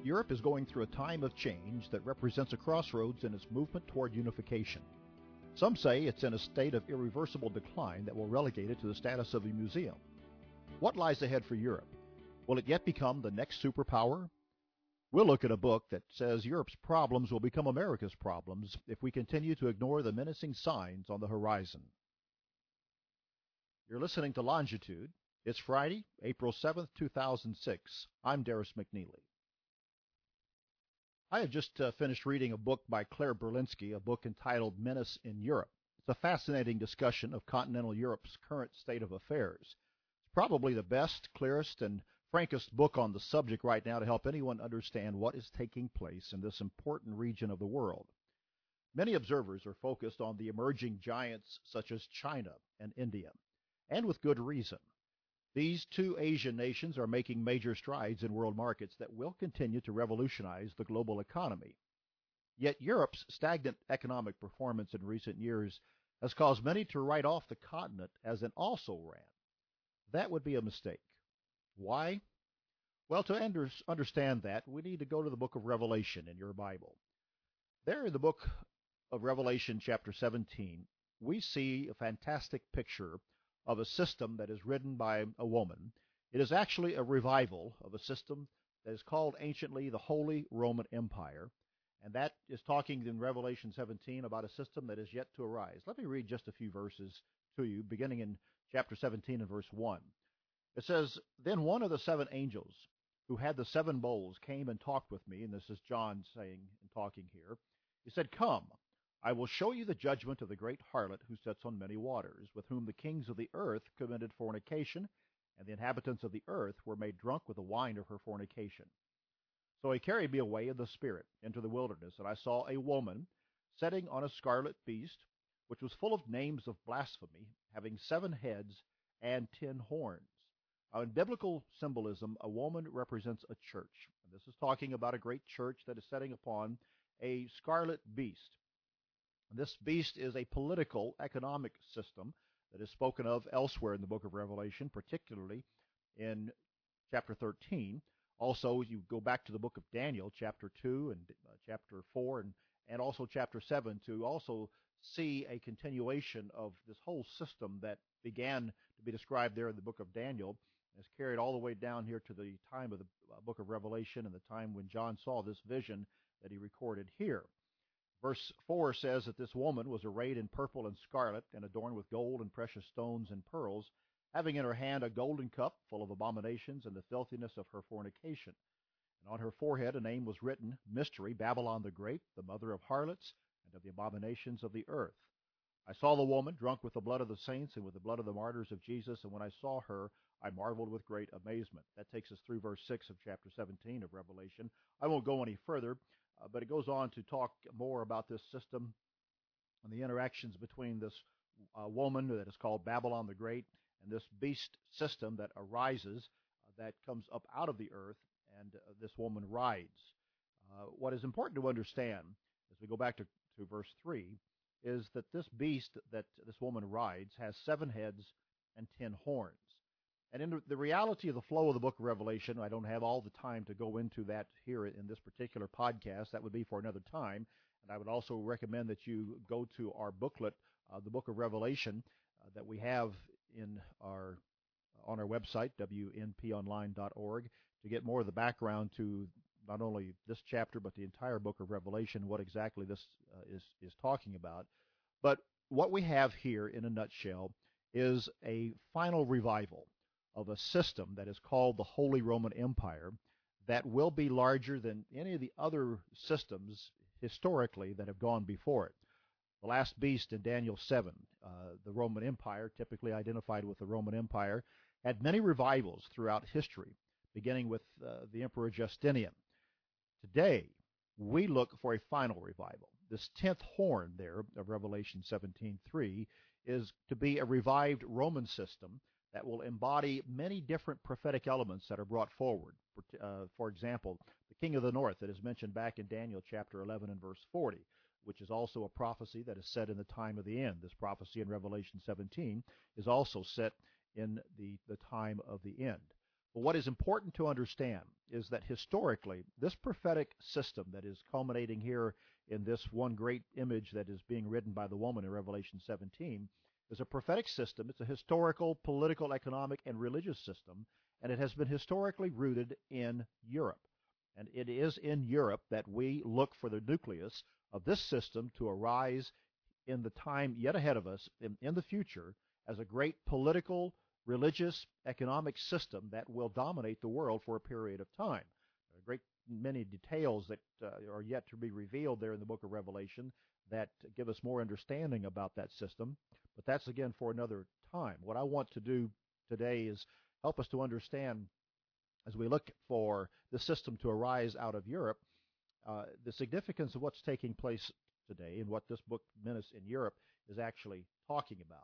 Europe is going through a time of change that represents a crossroads in its movement toward unification. Some say it's in a state of irreversible decline that will relegate it to the status of a museum. What lies ahead for Europe? Will it yet become the next superpower? We'll look at a book that says Europe's problems will become America's problems if we continue to ignore the menacing signs on the horizon. You're listening to Longitude. It's Friday, April 7th, 2006. I'm Darris McNeely. I have just finished reading a book by Claire Berlinski, a book entitled Menace in Europe. It's a fascinating discussion of continental Europe's current state of affairs. It's probably the best, clearest, and frankest book on the subject right now to help anyone understand what is taking place in this important region of the world. Many observers are focused on the emerging giants such as China and India, and with good reason. These two Asian nations are making major strides in world markets that will continue to revolutionize the global economy. Yet Europe's stagnant economic performance in recent years has caused many to write off the continent as an also-ran. That would be a mistake. Why? Well, to understand that, we need to go to the book of Revelation in your Bible. There in the book of Revelation, chapter 17, we see a fantastic picture of a system that is ridden by a woman. It is actually a revival of a system that is called anciently the Holy Roman Empire, and that is talking in Revelation 17 about a system that is yet to arise. Let me read just a few verses to you, beginning in chapter 17 and verse 1. It says, "Then one of the seven angels who had the seven bowls came and talked with me," and this is John saying and talking here. He said, "Come, I will show you the judgment of the great harlot who sits on many waters, with whom the kings of the earth committed fornication, and the inhabitants of the earth were made drunk with the wine of her fornication. So he carried me away in the spirit into the wilderness, and I saw a woman sitting on a scarlet beast, which was full of names of blasphemy, having 7 heads and 10 horns. In biblical symbolism, a woman represents a church. And this is talking about a great church that is sitting upon a scarlet beast. This beast is a political, economic system that is spoken of elsewhere in the book of Revelation, particularly in chapter 13. Also, you go back to the book of Daniel, chapter 2 and chapter 4, and also chapter 7, to also see a continuation of this whole system that began to be described there in the book of Daniel, and is carried all the way down here to the time of the book of Revelation and the time when John saw this vision that he recorded here. Verse 4 says that this woman was arrayed in purple and scarlet and adorned with gold and precious stones and pearls, having in her hand a golden cup full of abominations and the filthiness of her fornication. And on her forehead a name was written, Mystery, Babylon the Great, the mother of harlots and of the abominations of the earth. I saw the woman drunk with the blood of the saints and with the blood of the martyrs of Jesus, and when I saw her, I marveled with great amazement." That takes us through verse 6 of chapter 17 of Revelation. I won't go any further. But it goes on to talk more about this system and the interactions between this woman that is called Babylon the Great and this beast system that arises, that comes up out of the earth, and this woman rides. What is important to understand, as we go back to verse 3, is that this beast that this woman rides has 7 heads and 10 horns. And in the reality of the flow of the book of Revelation, I don't have all the time to go into that here in this particular podcast. That would be for another time. And I would also recommend that you go to our booklet, the book of Revelation, that we have on our website, wnponline.org, to get more of the background to not only this chapter, but the entire book of Revelation, what exactly this is talking about. But what we have here in a nutshell is a final revival of a system that is called the Holy Roman Empire that will be larger than any of the other systems historically that have gone before it. The last beast in Daniel 7, the Roman Empire, typically identified with the Roman Empire, had many revivals throughout history, beginning with the Emperor Justinian. Today, we look for a final revival. This 10th horn there of Revelation 17:3 is to be a revived Roman system that will embody many different prophetic elements that are brought forward. For example, the king of the north that is mentioned back in Daniel chapter 11 and verse 40, which is also a prophecy that is set in the time of the end. This prophecy in Revelation 17 is also set in the time of the end. But what is important to understand is that historically, this prophetic system that is culminating here in this one great image that is being written by the woman in Revelation 17 is a prophetic system. It's a historical, political, economic, and religious system, and it has been historically rooted in Europe. And it is in Europe that we look for the nucleus of this system to arise in the time yet ahead of us in the future as a great political, religious, economic system that will dominate the world for a period of time. There are a great many details that are yet to be revealed there in the book of Revelation that give us more understanding about that system, but that's again for another time. What I want to do today is help us to understand, as we look for the system to arise out of Europe, the significance of what's taking place today and what this book, Menace in Europe, is actually talking about.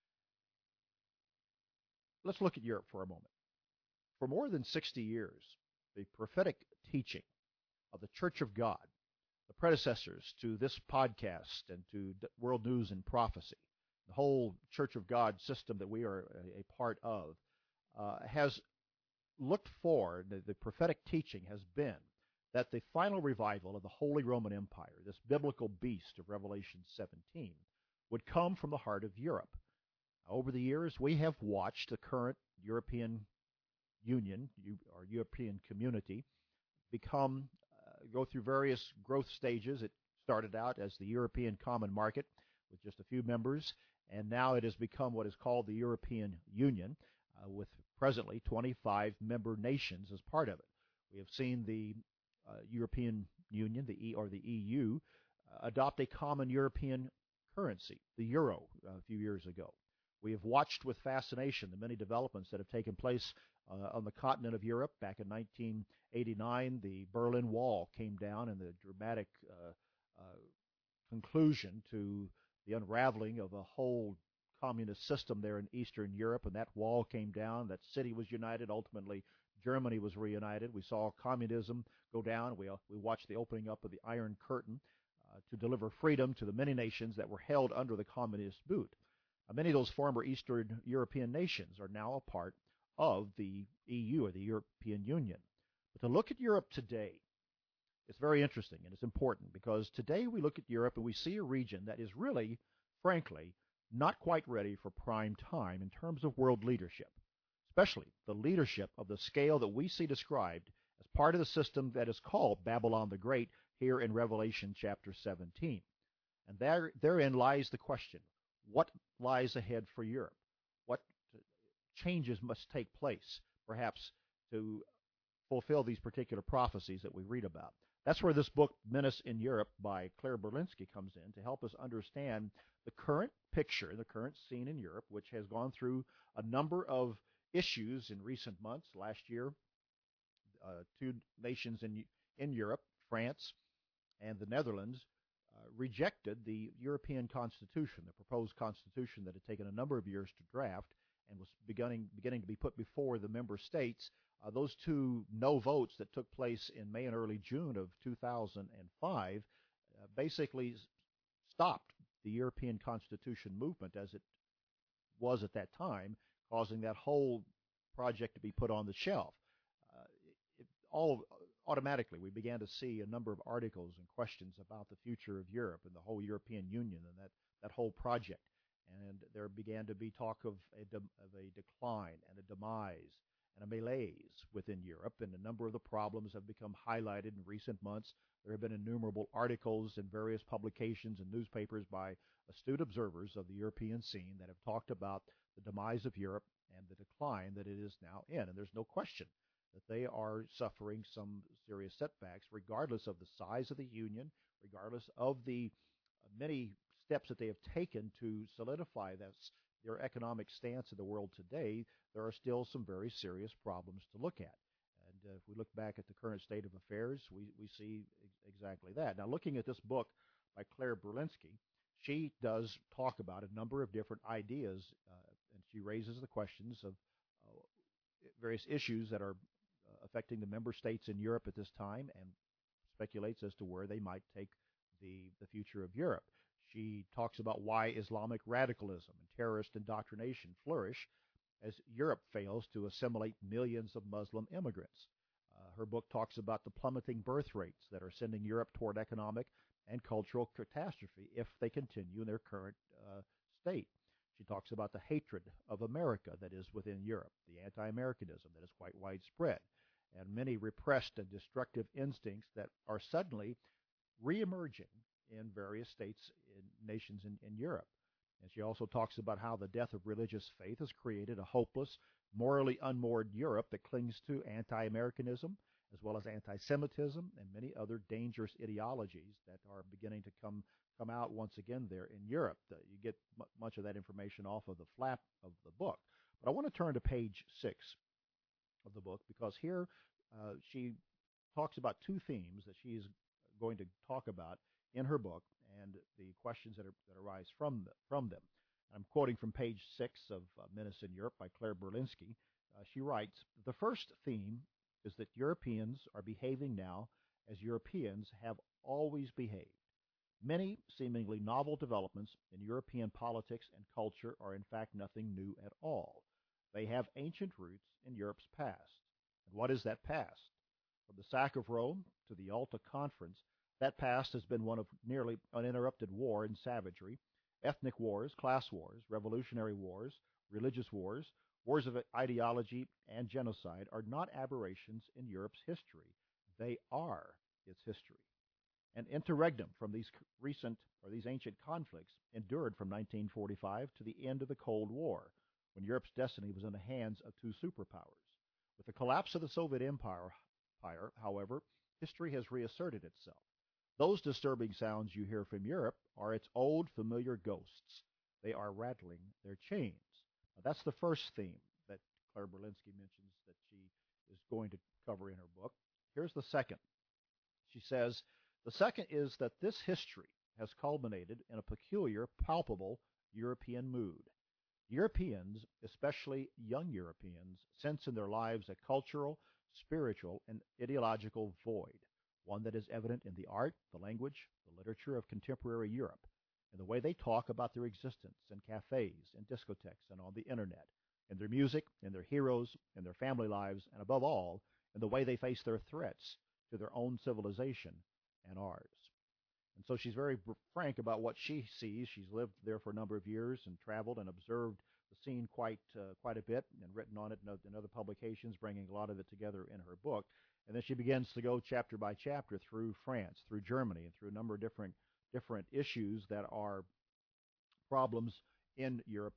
Let's look at Europe for a moment. For more than 60 years, the prophetic teaching of the Church of God, the predecessors to this podcast and to World News and Prophecy, the whole Church of God system that we are a part of, has looked for, the prophetic teaching has been that the final revival of the Holy Roman Empire, this biblical beast of Revelation 17, would come from the heart of Europe. Over the years, we have watched the current European Union, or European community, go through various growth stages. It started out as the European Common Market with just a few members, and now it has become what is called the European Union, with presently 25 member nations as part of it. We have seen the European Union, the EU, adopt a common European currency, the euro, a few years ago. We have watched with fascination the many developments that have taken place on the continent of Europe. Back in 1989, the Berlin Wall came down in the dramatic conclusion to the unraveling of a whole communist system there in Eastern Europe, and that wall came down. That city was united. Ultimately, Germany was reunited. We saw communism go down. We watched the opening up of the Iron Curtain to deliver freedom to the many nations that were held under the communist boot. Many of those former Eastern European nations are now a part of the EU, or the European Union. But to look at Europe today, it's very interesting and it's important, because today we look at Europe and we see a region that is really, frankly, not quite ready for prime time in terms of world leadership, especially the leadership of the scale that we see described as part of the system that is called Babylon the Great here in Revelation chapter 17. And therein lies the question, what lies ahead for Europe? What changes must take place, perhaps, to fulfill these particular prophecies that we read about? That's where this book, Menace in Europe, by Claire Berlinski, comes in to help us understand the current picture, the current scene in Europe, which has gone through a number of issues in recent months. Last year, two nations in Europe, France and the Netherlands, rejected the European Constitution, the proposed Constitution that had taken a number of years to draft and was beginning to be put before the member states. Those two no votes that took place in May and early June of 2005 basically stopped the European Constitution movement as it was at that time, causing that whole project to be put on the shelf. Automatically, we began to see a number of articles and questions about the future of Europe and the whole European Union and that whole project. And there began to be talk of a decline and a demise and a malaise within Europe, and a number of the problems have become highlighted in recent months. There have been innumerable articles in various publications and newspapers by astute observers of the European scene that have talked about the demise of Europe and the decline that it is now in. And there's no question that they are suffering some serious setbacks, regardless of the size of the union, regardless of the many steps that they have taken to solidify their economic stance in the world today. There are still some very serious problems to look at. And if we look back at the current state of affairs, we see exactly that. Now, looking at this book by Claire Berlinski, she does talk about a number of different ideas, and she raises the questions of various issues that are affecting the member states in Europe at this time, and speculates as to where they might take the future of Europe. She talks about why Islamic radicalism and terrorist indoctrination flourish as Europe fails to assimilate millions of Muslim immigrants. Her book talks about the plummeting birth rates that are sending Europe toward economic and cultural catastrophe if they continue in their current state. She talks about the hatred of America that is within Europe, the anti-Americanism that is quite widespread, and many repressed and destructive instincts that are suddenly reemerging in various states and nations in Europe. And she also talks about how the death of religious faith has created a hopeless, morally unmoored Europe that clings to anti-Americanism as well as anti-Semitism and many other dangerous ideologies that are beginning to come out once again there in Europe. You get much of that information off of the flap of the book. But I want to turn to page 6 of the book because here she talks about two themes that she's going to talk about in her book and the questions that arise from them. I'm quoting from page 6 of Menace in Europe by Claire Berlinski. She writes, "The first theme is that Europeans are behaving now as Europeans have always behaved. Many seemingly novel developments in European politics and culture are in fact nothing new at all. They have ancient roots in Europe's past. And what is that past? From the sack of Rome to the Yalta Conference, that past has been one of nearly uninterrupted war and savagery. Ethnic wars, class wars, revolutionary wars, religious wars, wars of ideology, and genocide are not aberrations in Europe's history. They are its history. An interregnum from these ancient conflicts endured from 1945 to the end of the Cold War, when Europe's destiny was in the hands of two superpowers. With the collapse of the Soviet Empire, however, history has reasserted itself. Those disturbing sounds you hear from Europe are its old familiar ghosts. They are rattling their chains." Now, that's the first theme that Claire Berlinski mentions that she is going to cover in her book. Here's the second. She says, "The second is that this history has culminated in a peculiar, palpable European mood. Europeans, especially young Europeans, sense in their lives a cultural, spiritual, and ideological void, one that is evident in the art, the language, the literature of contemporary Europe, in the way they talk about their existence in cafes, in discotheques, and on the internet, in their music, in their heroes, in their family lives, and above all, in the way they face their threats to their own civilization and ours." And so she's very frank about what she sees. She's lived there for a number of years and traveled and observed the scene quite a bit and written on it in other publications, bringing a lot of it together in her book. And then she begins to go chapter by chapter through France, through Germany, and through a number of different issues that are problems in Europe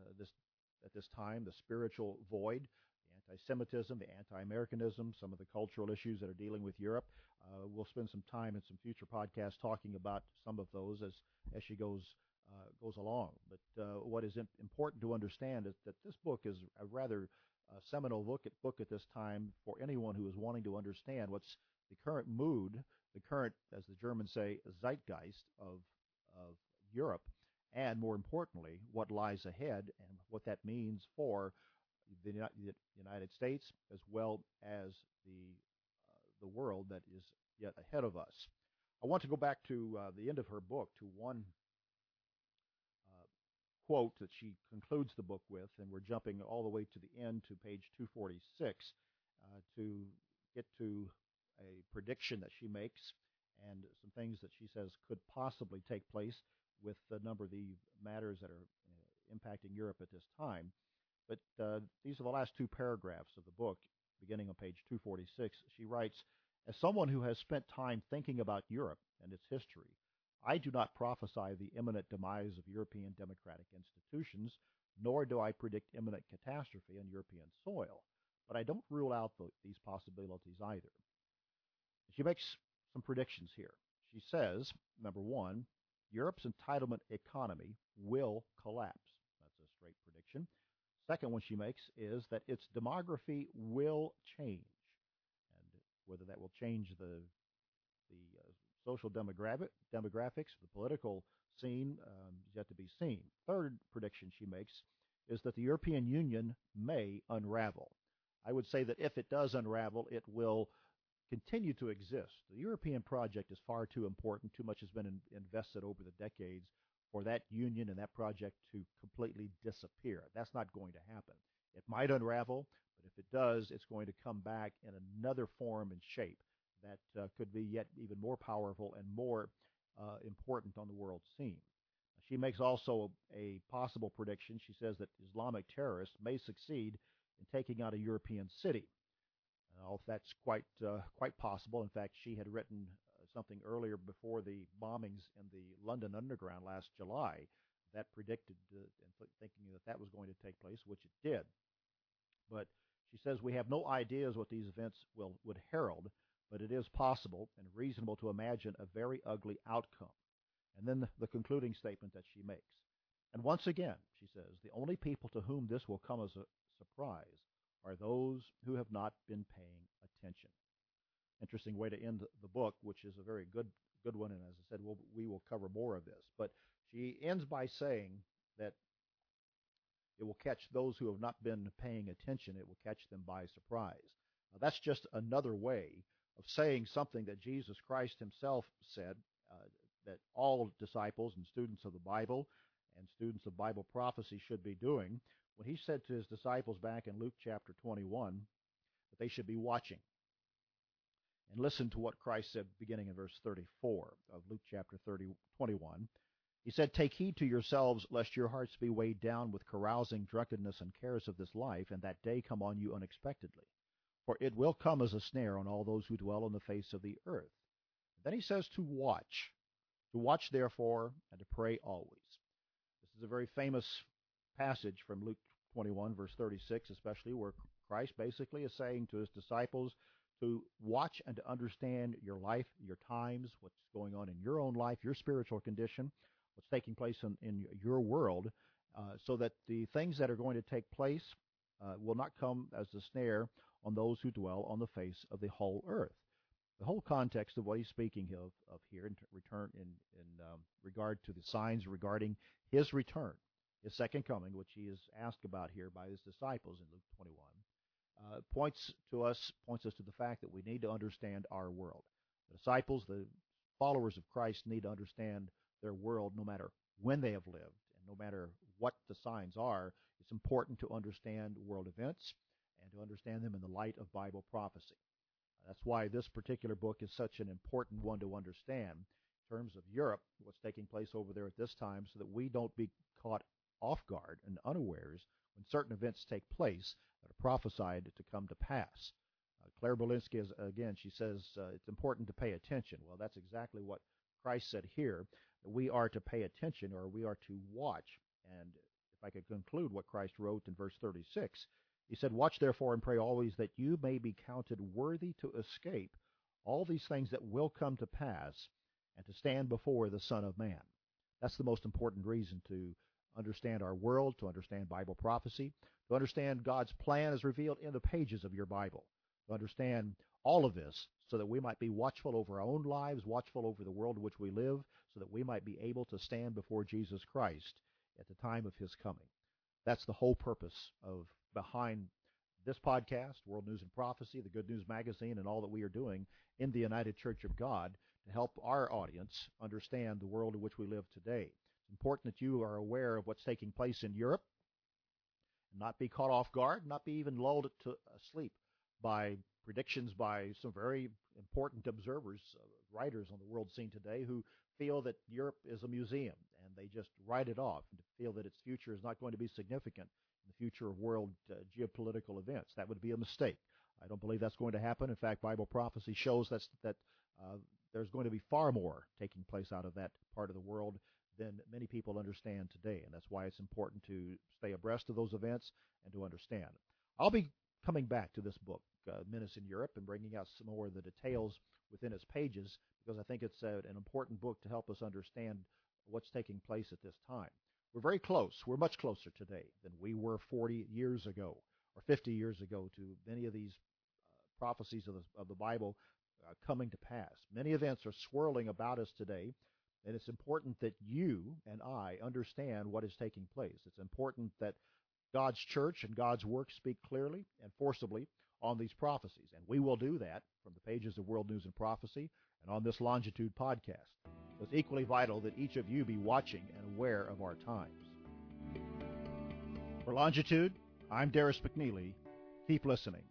at this time: the spiritual void, the anti-Semitism, the anti-Americanism, some of the cultural issues that are dealing with Europe. We'll spend some time in some future podcasts talking about some of those as she goes along. But what is important to understand is that this book is a rather seminal book at this time for anyone who is wanting to understand what's the current mood, the current, as the Germans say, zeitgeist of Europe, and more importantly, what lies ahead and what that means for the United States as well as the world that is yet ahead of us. I want to go back to the end of her book, to one quote that she concludes the book with, and we're jumping all the way to the end to page 246 to get to a prediction that she makes and some things that she says could possibly take place with a number of the matters that are impacting Europe at this time. But these are the last two paragraphs of the book, beginning on page 246. She writes, "As someone who has spent time thinking about Europe and its history, I do not prophesy the imminent demise of European democratic institutions, nor do I predict imminent catastrophe on European soil. But I don't rule out these possibilities either." She makes some predictions here. She says, number one, Europe's entitlement economy will collapse. That's a straight prediction. Second one she makes is that its demography will change. And whether that will change the social demographics, the political scene, is yet to be seen. Third prediction she makes is that the European Union may unravel. I would say that if it does unravel, it will continue to exist. The European project is far too important. Too much has been invested over the decades for that union and that project to completely disappear. That's not going to happen. It might unravel, but if it does, it's going to come back in another form and shape that could be yet even more powerful and more important on the world scene. She makes also a possible prediction. She says that Islamic terrorists may succeed in taking out a European city. That's quite possible. In fact, she had written something earlier before the bombings in the London Underground last July that predicted and thinking that that was going to take place, which it did. But she says we have no ideas what these events would herald, but it is possible and reasonable to imagine a very ugly outcome. And then the concluding statement that she makes. And once again, she says, the only people to whom this will come as a surprise are those who have not been paying attention. Interesting way to end the book, which is a very good one. And as I said, we will cover more of this. But she ends by saying that it will catch those who have not been paying attention. It will catch them by surprise. Now, that's just another way of saying something that Jesus Christ himself said, that all disciples and students of the Bible and students of Bible prophecy should be doing when he said to his disciples back in Luke chapter 21 that they should be watching. And listen to what Christ said beginning in verse 34 of Luke chapter 21. He said, "Take heed to yourselves, lest your hearts be weighed down with carousing, drunkenness, and cares of this life, and that day come on you unexpectedly. For it will come as a snare on all those who dwell on the face of the earth." Then he says to watch. To watch, therefore, and to pray always. This is a very famous passage from Luke 21, verse 36, especially, where Christ basically is saying to his disciples to watch and to understand your life, your times, what's going on in your own life, your spiritual condition, what's taking place in your world, so that the things that are going to take place will not come as a snare on those who dwell on the face of the whole earth. The whole context of what he's speaking of here in regard to the signs regarding his return, his second coming, which he is asked about here by his disciples in Luke 21, points us to the fact that we need to understand our world. The disciples, the followers of Christ, need to understand their world no matter when they have lived and no matter what the signs are. It's important to understand world events and to understand them in the light of Bible prophecy. That's why this particular book is such an important one to understand in terms of Europe, what's taking place over there at this time, so that we don't be caught off guard and unawares when certain events take place that are prophesied to come to pass. Claire Berlinski, again, she says it's important to pay attention. Well, that's exactly what Christ said here, that we are to pay attention, or we are to watch. And if I could conclude what Christ wrote in verse 36, he said, "Watch therefore and pray always, that you may be counted worthy to escape all these things that will come to pass, and to stand before the Son of Man." That's the most important reason to understand our world, to understand Bible prophecy, to understand God's plan as revealed in the pages of your Bible, to understand all of this so that we might be watchful over our own lives, watchful over the world in which we live, so that we might be able to stand before Jesus Christ at the time of his coming. That's the whole purpose behind this podcast, World News and Prophecy, the Good News Magazine, and all that we are doing in the United Church of God to help our audience understand the world in which we live today. It's important that you are aware of what's taking place in Europe, and not be caught off guard, not be even lulled to sleep by predictions by some very important observers, writers on the world scene today, who feel that Europe is a museum, and they just write it off and feel that its future is not going to be significant in the future of world geopolitical events. That would be a mistake. I don't believe that's going to happen. In fact, Bible prophecy shows that there's going to be far more taking place out of that part of the world than many people understand today, and that's why it's important to stay abreast of those events and to understand. I'll be coming back to this book, Menace in Europe, and bringing out some more of the details within its pages, because I think it's an important book to help us understand what's taking place at this time. We're very close. We're much closer today than we were 40 years ago or 50 years ago to many of these prophecies of the Bible coming to pass. Many events are swirling about us today, and it's important that you and I understand what is taking place. It's important that God's church and God's work speak clearly and forcibly on these prophecies, and we will do that from the pages of World News and Prophecy and on this Longitude podcast. So it's equally vital that each of you be watching and aware of our times. For Longitude, I'm Darius McNeely. Keep listening.